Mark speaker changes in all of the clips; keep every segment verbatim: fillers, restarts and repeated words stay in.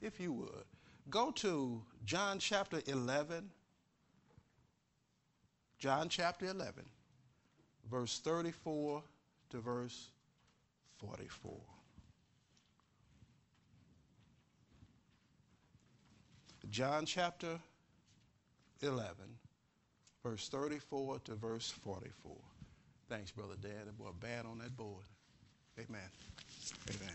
Speaker 1: if you would, go to John chapter eleven. John chapter eleven, verse thirty-four to verse forty-four. John chapter eleven, verse thirty-four to verse forty-four. Thanks, Brother Dan. That boy bad on that board. Amen. Amen.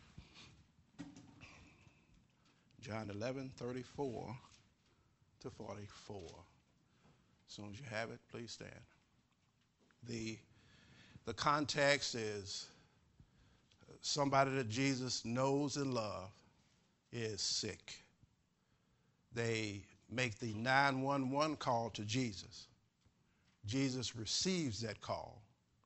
Speaker 1: John eleven, thirty-four to forty-four. As soon as you have it, please stand. The, the context is somebody that Jesus knows and loves is sick. They make the nine one one call to Jesus. Jesus receives that call,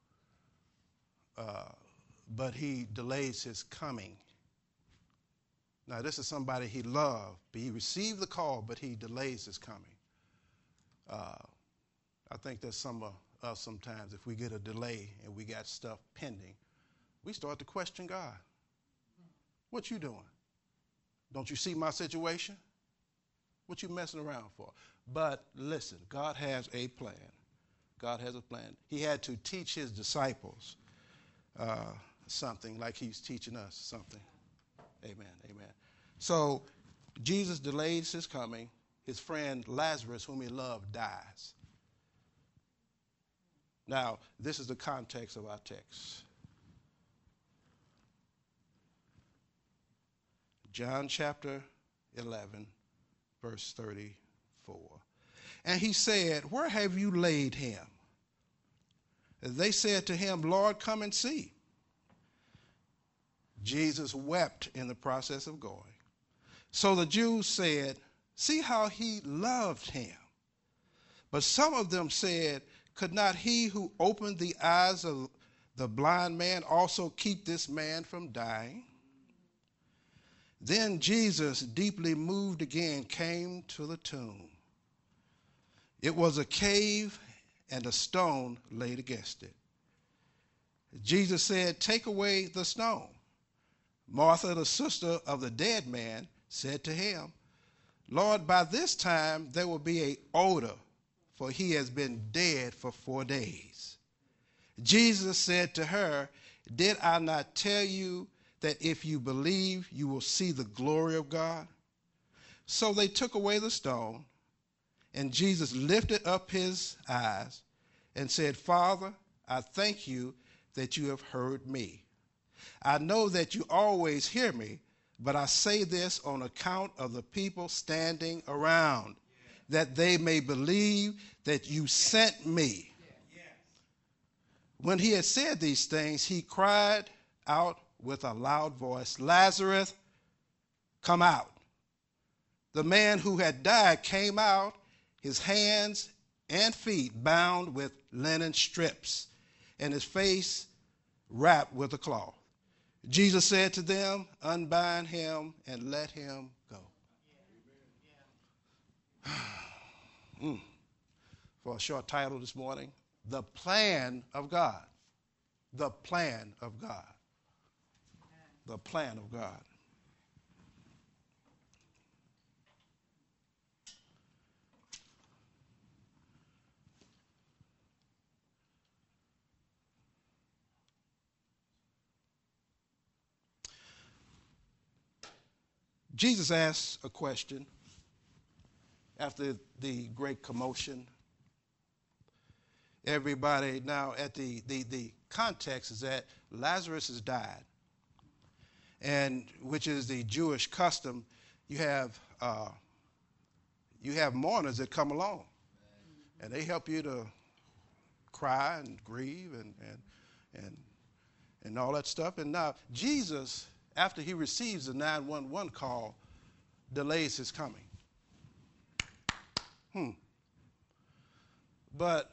Speaker 1: uh, but he delays his coming. Now, this is somebody he loved, but he received the call, but he delays his coming. Uh, I think there's some of us sometimes, if we get a delay and we got stuff pending, we start to question God. What you doing? Don't you see my situation? What you messing around for? But listen, God has a plan. God has a plan. He had to teach his disciples uh, something like he's teaching us something. Amen, amen. So Jesus delays his coming. His friend Lazarus, whom he loved, dies. Now, this is the context of our text. John chapter eleven, verse thirty-four. And he said, where have you laid him? They said to him, Lord, come and see. Jesus wept in the process of going. So the Jews said, see how he loved him. But some of them said, could not he who opened the eyes of the blind man also keep this man from dying? Then Jesus, deeply moved again, came to the tomb. It was a cave, and a stone laid against it. Jesus said, take away the stone. Martha, the sister of the dead man, said to him, Lord, by this time there will be an odor, for he has been dead for four days. Jesus said to her, did I not tell you that if you believe, you will see the glory of God? So they took away the stone, and Jesus lifted up his eyes and said, Father, I thank you that you have heard me. I know that you always hear me, but I say this on account of the people standing around, that they may believe that you sent me. When he had said these things, he cried out with a loud voice, Lazarus, come out. The man who had died came out, his hands and feet bound with linen strips, and his face wrapped with a cloth. Jesus said to them, unbind him and let him go. mm. For a short title this morning, The Plan of God. The Plan of God. The Plan of God. Jesus asked a question after the great commotion. Everybody now at the, the, the context is that Lazarus has died, and which is the Jewish custom. You have uh, you have mourners that come along, and they help you to cry and grieve and and and and all that stuff. And now Jesus, after he receives the nine one one call, delays his coming. Hmm. But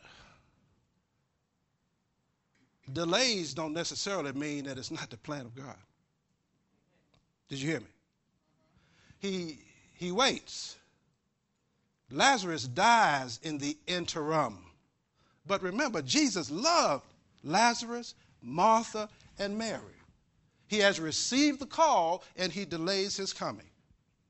Speaker 1: delays don't necessarily mean that it's not the plan of God. Did you hear me? He, he waits. Lazarus dies in the interim. But remember, Jesus loved Lazarus, Martha, and Mary. He has received the call, and he delays his coming.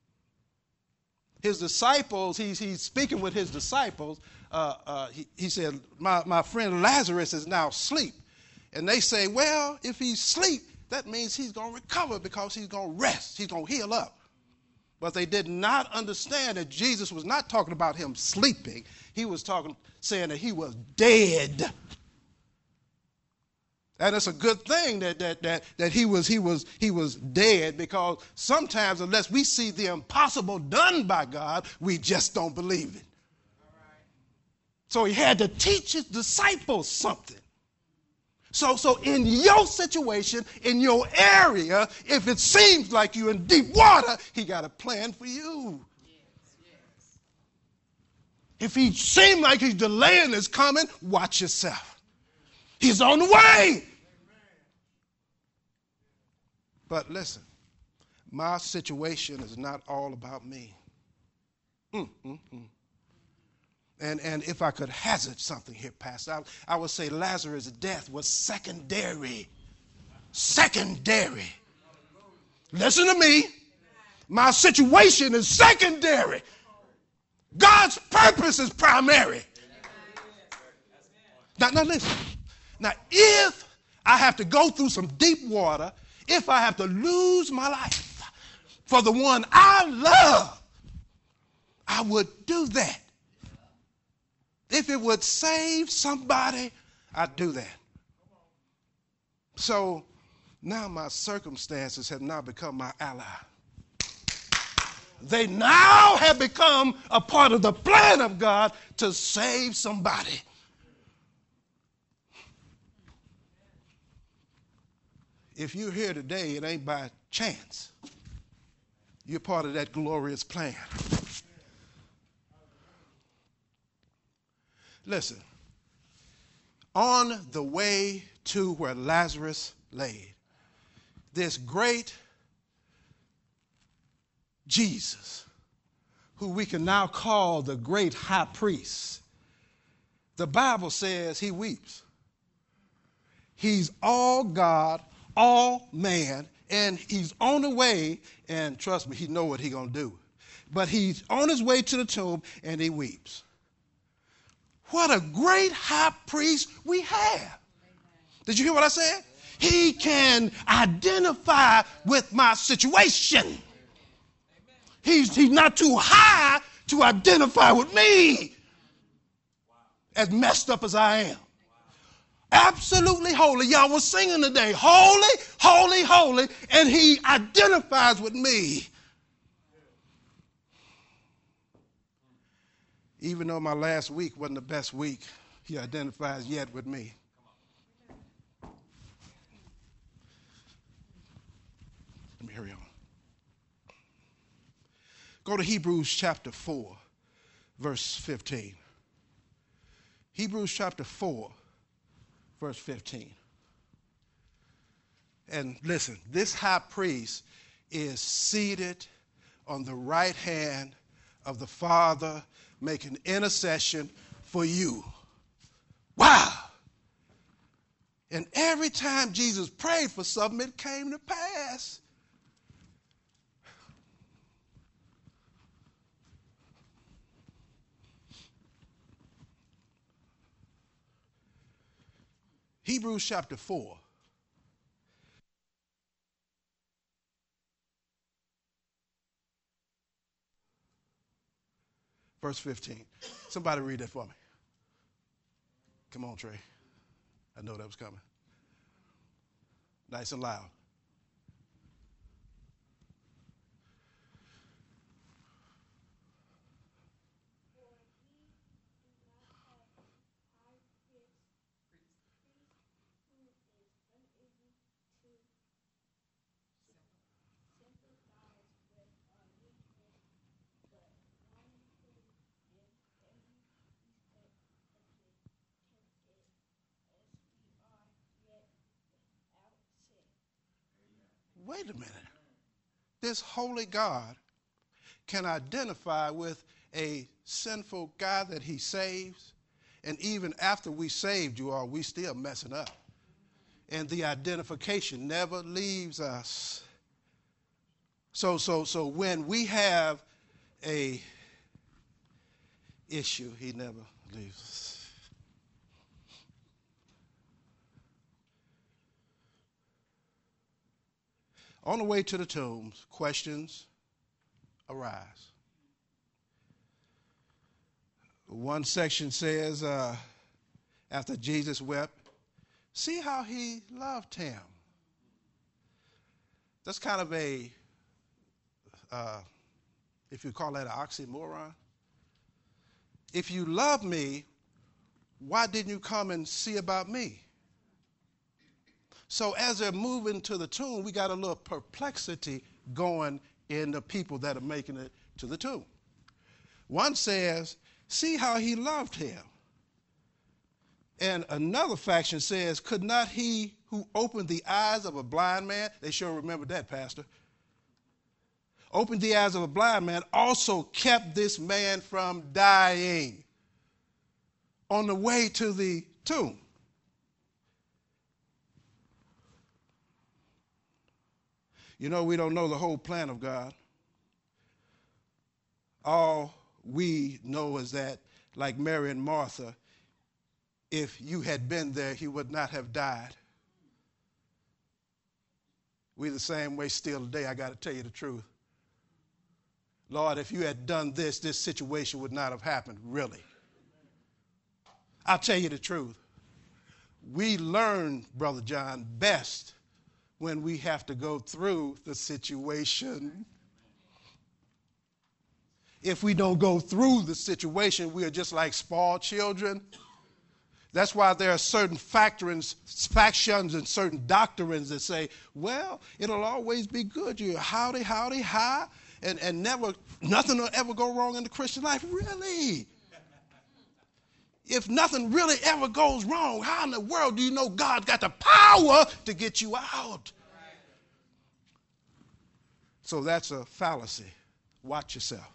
Speaker 1: His disciples, he's, he's speaking with his disciples. Uh, uh, he, he said, my, my friend Lazarus is now asleep. And they say, well, if he's asleep, that means he's going to recover because he's going to rest. He's going to heal up. But they did not understand that Jesus was not talking about him sleeping. He was talking, saying that he was dead. And it's a good thing that that that that he was he was he was dead, because sometimes unless we see the impossible done by God, we just don't believe it. All right. So he had to teach his disciples something. So, so in your situation, in your area, if it seems like you're in deep water, he got a plan for you. Yes, yes. If he seems like he's delaying his coming, watch yourself. He's on the way. But listen, my situation is not all about me. Mm, mm, mm. And, and if I could hazard something here, Pastor, I, I would say Lazarus' death was secondary. Secondary. Listen to me. My situation is secondary. God's purpose is primary. Now, now listen. Now, if I have to go through some deep water, if I have to lose my life for the one I love, I would do that. If it would save somebody, I'd do that. So now my circumstances have now become my ally. They now have become a part of the plan of God to save somebody. If you're here today, it ain't by chance. You're part of that glorious plan. Listen, on the way to where Lazarus laid, this great Jesus, who we can now call the great high priest, the Bible says he weeps. He's all God, all man, and he's on the way, and trust me, he knows what he's going to do. But he's on his way to the tomb, and he weeps. What a great high priest we have. Amen. Did you hear what I said? He can identify with my situation. Amen. He's, he's not too high to identify with me, wow, as messed up as I am. Wow. Absolutely holy. Y'all was singing today. Holy, holy, holy. And he identifies with me. Even though my last week wasn't the best week, he identifies yet with me. Let me hurry on. Go to Hebrews chapter four, verse fifteen. Hebrews chapter four, verse fifteen. And listen, this high priest is seated on the right hand of the Father, making intercession for you. Wow. And every time Jesus prayed for something, it came to pass. Hebrews chapter four. Verse fifteen. Somebody read that for me. Come on, Trey. I know that was coming. Nice and loud. Wait a minute. This holy God can identify with a sinful guy that he saves, and even after we saved you all, we still messing up. And the identification never leaves us. So, so, so when we have a issue, he never leaves us. On the way to the tombs, questions arise. One section says, uh, after Jesus wept, see how he loved him. That's kind of a, uh, if you call that an oxymoron. If you love me, why didn't you come and see about me? So as they're moving to the tomb, we got a little perplexity going in the people that are making it to the tomb. One says, see how he loved him. And another faction says, could not he who opened the eyes of a blind man, they sure remember that, Pastor, opened the eyes of a blind man, also kept this man from dying on the way to the tomb. You know, we don't know the whole plan of God. All we know is that, like Mary and Martha, if you had been there, he would not have died. We the same way still today, I got to tell you the truth. Lord, if you had done this, this situation would not have happened, really. I'll tell you the truth. We learn, Brother John, best when we have to go through the situation. If we don't go through the situation, we are just like spoiled children. That's why there are certain factions, factions and certain doctrines that say, well, it'll always be good. You're howdy, howdy, hi, and, and never, nothing will ever go wrong in the Christian life. Really? If nothing really ever goes wrong, how in the world do you know God's got the power to get you out? So that's a fallacy. Watch yourself.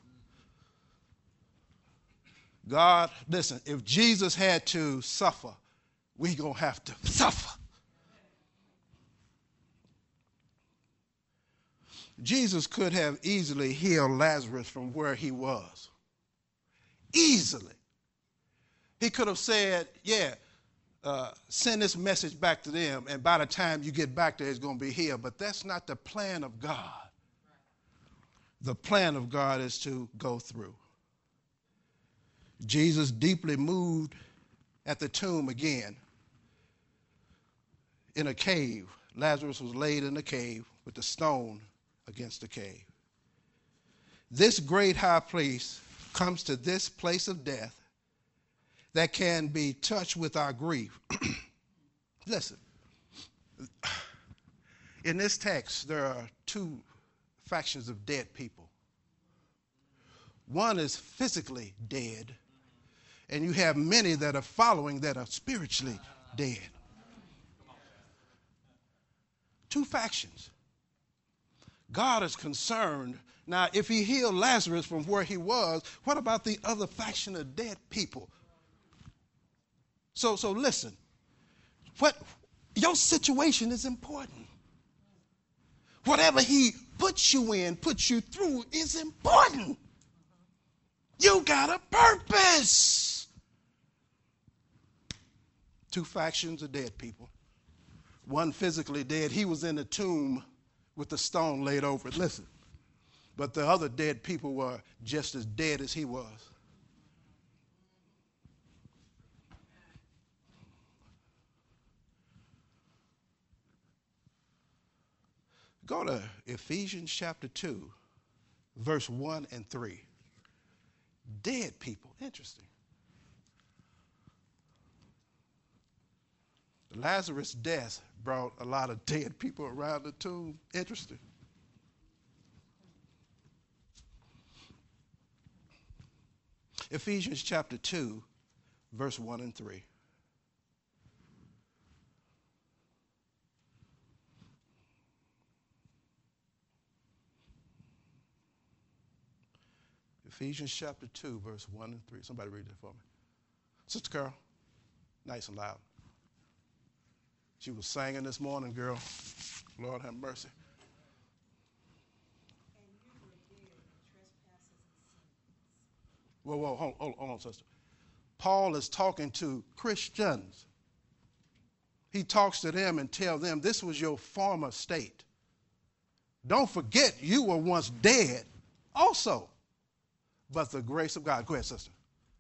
Speaker 1: God, listen, if Jesus had to suffer, we're going to have to suffer. Jesus could have easily healed Lazarus from where he was. Easily. He could have said, yeah, uh, send this message back to them, and by the time you get back there, it's going to be healed. But that's not the plan of God. The plan of God is to go through. Jesus, deeply moved at the tomb again, in a cave. Lazarus was laid in a cave with the stone against the cave. This great high priest comes to this place of death that can be touched with our grief. Listen, in this text, there are two factions of dead people. One is physically dead, and you have many that are following that are spiritually dead. Two factions. God is concerned. Now, if he healed Lazarus from where he was, what about the other faction of dead people? So, so listen, what your situation is important. Whatever he puts you in, puts you through, is important. You got a purpose. Two factions of dead people. One physically dead. He was in the tomb with the stone laid over it. Listen. But the other dead people were just as dead as he was. Go to Ephesians chapter two, verse one and three. Dead people. Interesting. Lazarus' death brought a lot of dead people around the tomb. Interesting. Ephesians chapter two, verse one and three. Ephesians chapter two, verse one and three. Somebody read that for me. Sister Carol, nice and loud. She was singing this morning, girl. Lord have mercy.
Speaker 2: And you were dead in trespasses and
Speaker 1: Whoa, whoa, hold, hold, hold on, sister. Paul is talking to Christians. He talks to them and tells them this was your former state. Don't forget you were once dead also. But the grace of God. Go ahead, sister.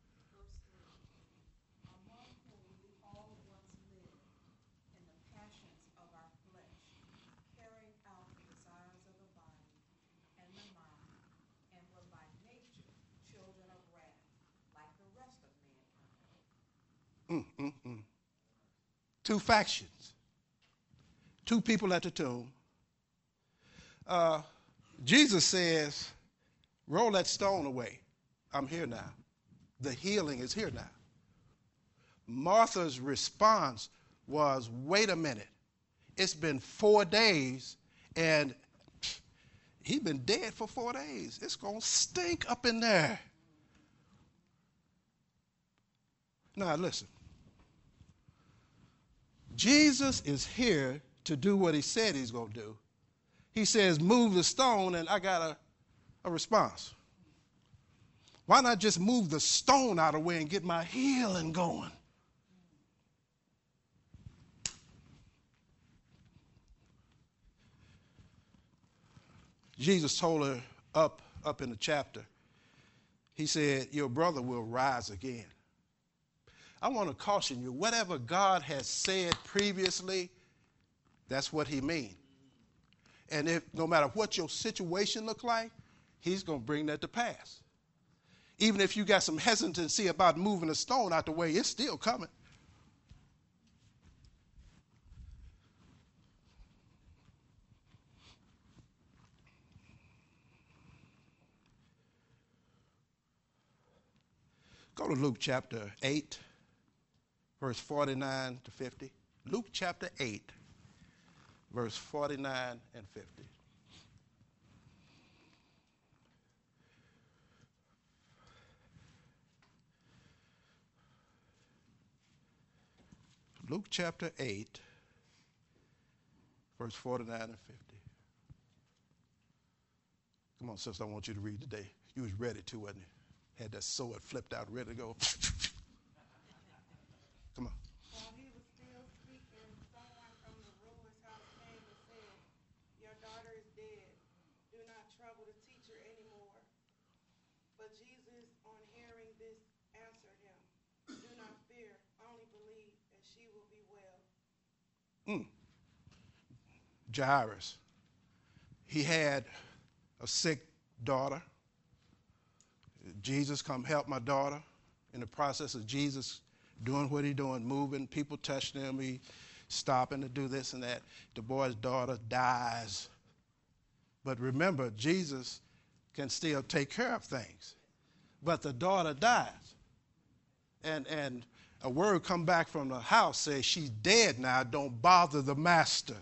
Speaker 2: Among whom we all once lived in the passions of our flesh, carrying out the desires of the body and the mind, and were by nature children of wrath, like the rest of mankind.
Speaker 1: Mm, mm, mm. Two factions. Two people at the tomb. Uh, Jesus says, roll that stone away. I'm here now. The healing is here now. Martha's response was, wait a minute. It's been four days and he's been dead for four days. It's going to stink up in there. Now listen. Jesus is here to do what he said he's going to do. He says, move the stone, and I got a, a response. Why not just move the stone out of the way and get my healing going? Jesus told her up, up in the chapter, he said, your brother will rise again. I want to caution you, whatever God has said previously, that's what he means. And if no matter what your situation look like, he's going to bring that to pass. Even if you got some hesitancy about moving a stone out the way, it's still coming. Go to Luke chapter eight, verse forty-nine to fifty. Luke chapter eight, verse forty-nine and fifty. Luke chapter eight, verse forty-nine and fifty. Come on, sister, I want you to read today. You was ready to, wasn't you? Had that sword flipped out, ready to go. Come on.
Speaker 3: While he was still speaking, someone from the ruler's house came and said, your daughter is dead. Do not trouble the teacher anymore. But Jesus, on hearing this, answered him, do not fear, only believe, and she will be well.
Speaker 1: Mm. Jairus. He had a sick daughter. Jesus, come help my daughter. In the process of Jesus doing what he's doing, moving, people touching him, he stopping to do this and that. The boy's daughter dies. But remember, Jesus can still take care of things. But the daughter dies. And, and a word come back from the house says, she's dead now, don't bother the master.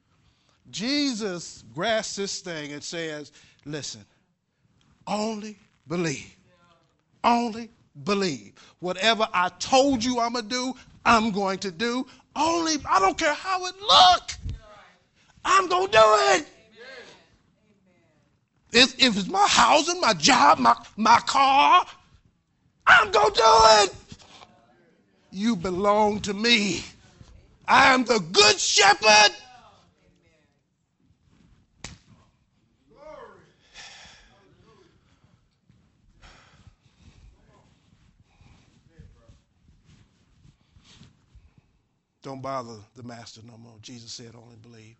Speaker 1: Jesus grasps this thing and says, listen, only believe. Only believe. Whatever I told you I'm going to do, I'm going to do. Only, I don't care how it look. I'm going to do it. If, if it's my housing, my job, my, my car, I'm going to do it. You belong to me. I am the good shepherd. Don't bother the master no more. Jesus said, only believe.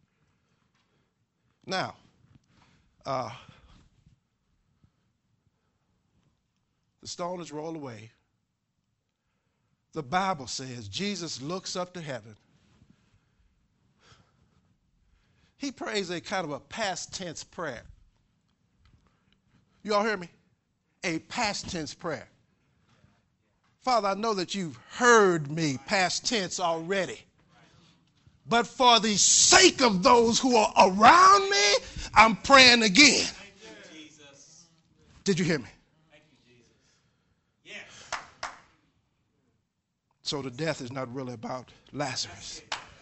Speaker 1: Now, uh, the stone is rolled away. The Bible says Jesus looks up to heaven. He prays a kind of a past tense prayer. You all hear me? A past tense prayer. Father, I know that you've heard me, past tense already. But for the sake of those who are around me, I'm praying again.
Speaker 4: Thank you, Jesus.
Speaker 1: Did you hear me?
Speaker 4: Thank you, Jesus. Yes.
Speaker 1: So the death is not really about Lazarus.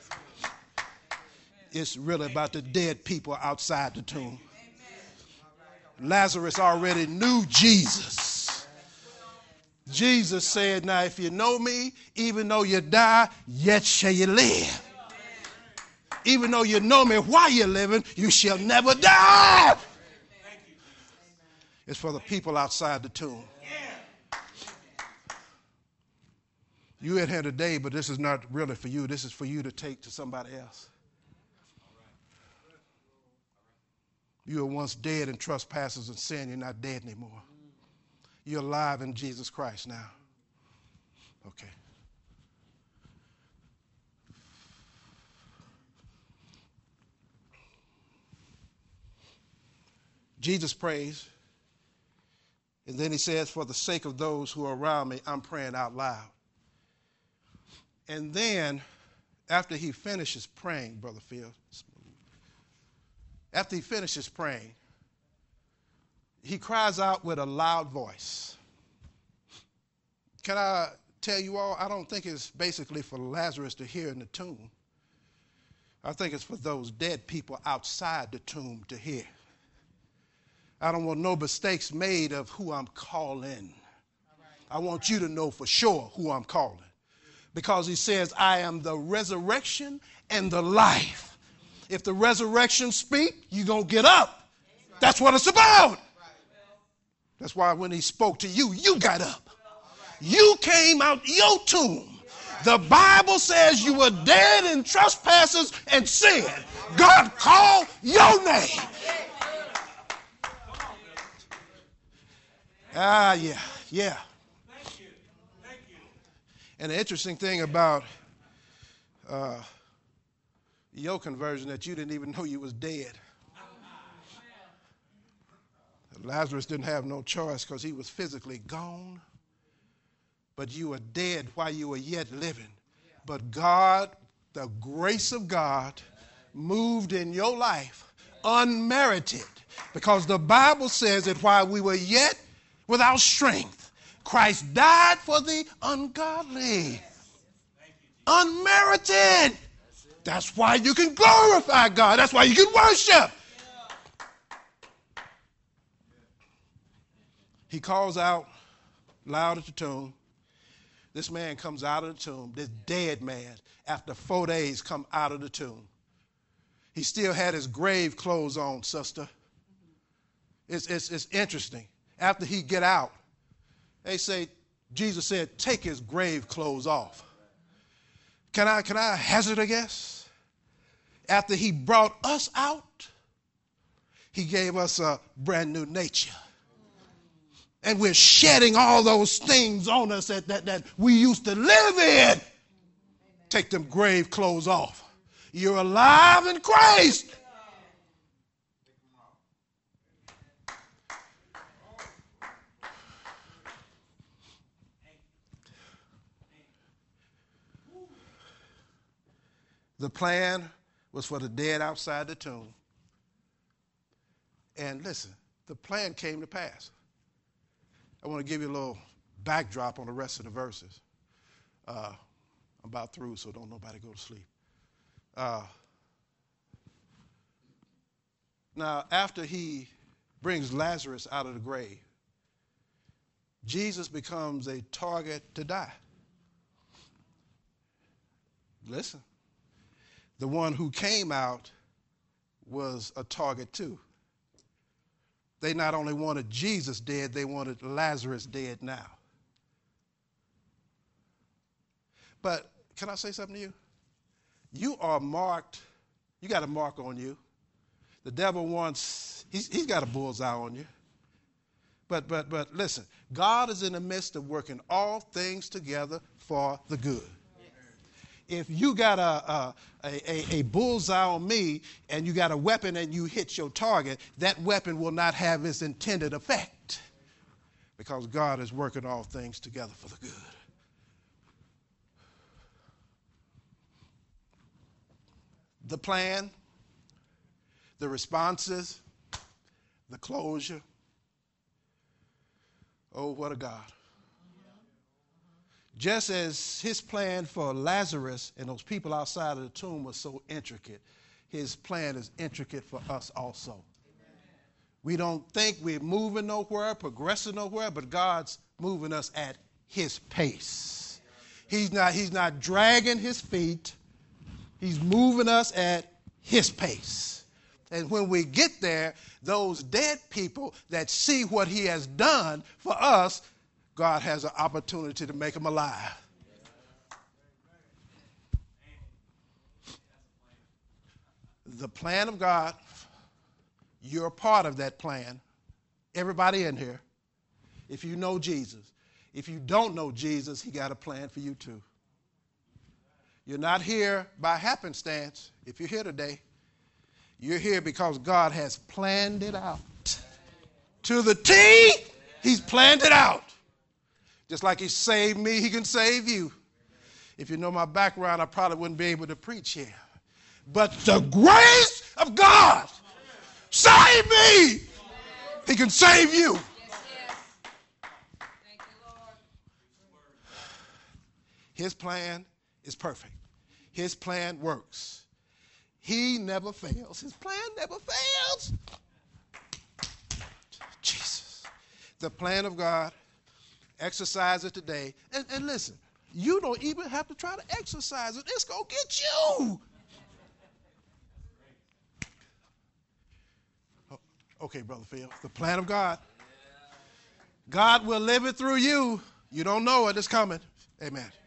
Speaker 1: It's really about the dead people outside the tomb. Lazarus already knew Jesus. Jesus said, now if you know me, even though you die, yet shall you live. Even though you know me while you're living, you shall never die. It's for the people outside the tomb. You in here today, but this is not really for you. This is for you to take to somebody else. You were once dead in trespasses and sin. You're not dead anymore. You're alive in Jesus Christ now. Okay. Jesus prays, and then he says, for the sake of those who are around me, I'm praying out loud. And then, after he finishes praying, Brother Phil, after he finishes praying, he cries out with a loud voice. Can I tell you all, I don't think it's basically for Lazarus to hear in the tomb. I think it's for those dead people outside the tomb to hear. I don't want no mistakes made of who I'm calling. I want you to know for sure who I'm calling. Because he says, I am the resurrection and the life. If the resurrection speak, you're going to get up. That's what it's about. That's why when he spoke to you, you got up. You came out your tomb. The Bible says you were dead in trespasses and sin. God called your name. Ah, yeah, yeah.
Speaker 4: Thank you. Thank you.
Speaker 1: And the interesting thing about uh, your conversion that you didn't even know you was dead. Lazarus didn't have no choice because he was physically gone. But you were dead while you were yet living. But God, the grace of God, moved in your life unmerited. Because the Bible says that while we were yet without strength, Christ died for the ungodly. Unmerited. That's why you can glorify God. That's why you can worship. He calls out loud at the tomb. This man comes out of the tomb, this dead man, after four days come out of the tomb. He still had his grave clothes on, sister. It's, it's, it's interesting. After he get out, they say, Jesus said, take his grave clothes off. Can I, can I hazard a guess? After he brought us out, he gave us a brand new nature. And we're shedding all those things on us that, that, that we used to live in. Take them grave clothes off. You're alive in Christ. The plan was for the dead outside the tomb. And listen, the plan came to pass. I want to give you a little backdrop on the rest of the verses. Uh, I'm about through, so don't nobody go to sleep. Uh, now, after he brings Lazarus out of the grave, Jesus becomes a target to die. Listen, the one who came out was a target too. They not only wanted Jesus dead, they wanted Lazarus dead now. But can I say something to you? You are marked, you got a mark on you. The devil wants, he's, he's got a bullseye on you. But, but, but listen, God is in the midst of working all things together for the good. If you got a, a, a, a bullseye on me and you got a weapon and you hit your target, that weapon will not have its intended effect because God is working all things together for the good. The plan, the responses, the closure. Oh, what a God. Just as his plan for Lazarus and those people outside of the tomb was so intricate, his plan is intricate for us also. Amen. We don't think we're moving nowhere, progressing nowhere, but God's moving us at his pace. He's not, he's not dragging his feet. He's moving us at his pace. And when we get there, those dead people that see what he has done for us, God has an opportunity to make them alive. The plan of God, you're a part of that plan. Everybody in here, if you know Jesus. If you don't know Jesus, he got a plan for you too. You're not here by happenstance. If you're here today, you're here because God has planned it out. To the T, he's planned it out. Just like he saved me, he can save you. If you know my background, I probably wouldn't be able to preach here. But the grace of God saved me. He can save you. His plan is perfect. His plan works. He never fails. His plan never fails. Jesus. The plan of God, exercise it today. And, and listen, you don't even have to try to exercise it. It's going to get you. Okay, Brother Phil, the plan of God. God will live it through you. You don't know it. It's coming. Amen.